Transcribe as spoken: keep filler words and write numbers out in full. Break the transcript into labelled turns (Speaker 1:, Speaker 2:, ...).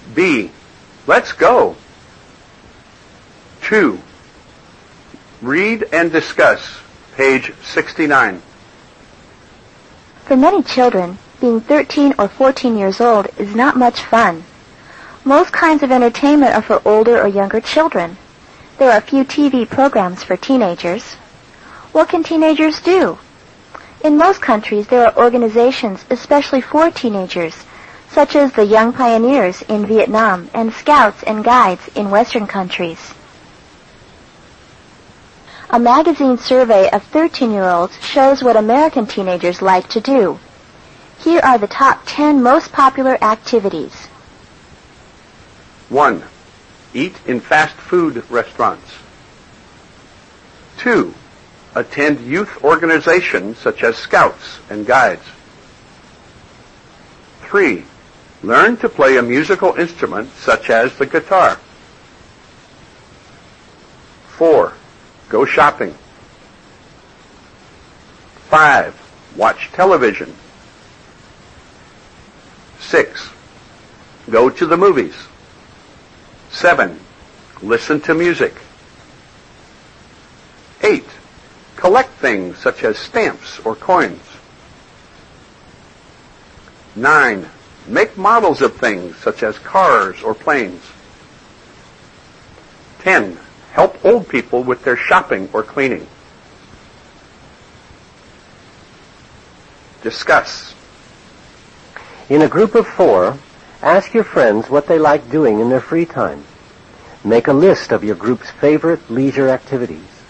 Speaker 1: B. Let's go. two. Read and discuss, page sixty-nine.
Speaker 2: For many children, being thirteen or fourteen years old is not much fun. Most kinds of entertainment are for older or younger children. There are few T V programs for teenagers. What can teenagers do? In most countries, there are organizations especially for teenagers, such as the Young Pioneers in Vietnam and Scouts and Guides in Western countries. A magazine survey of thirteen-year-olds shows what American teenagers like to do. Here are the top ten most popular activities.
Speaker 1: one. Eat in fast food restaurants. two. Attend youth organizations such as Scouts and Guides. three. Learn to play a musical instrument such as the guitar. four. Go shopping. five. Watch television. six. Go to the movies. seven. Listen to music. eight. Collect things such as stamps or coins. nine. Make models of things such as cars or planes. ten. Help old people with their shopping or cleaning. Discuss.
Speaker 3: In a group of four, ask your friends what they like doing in their free time. Make a list of your group's favorite leisure activities.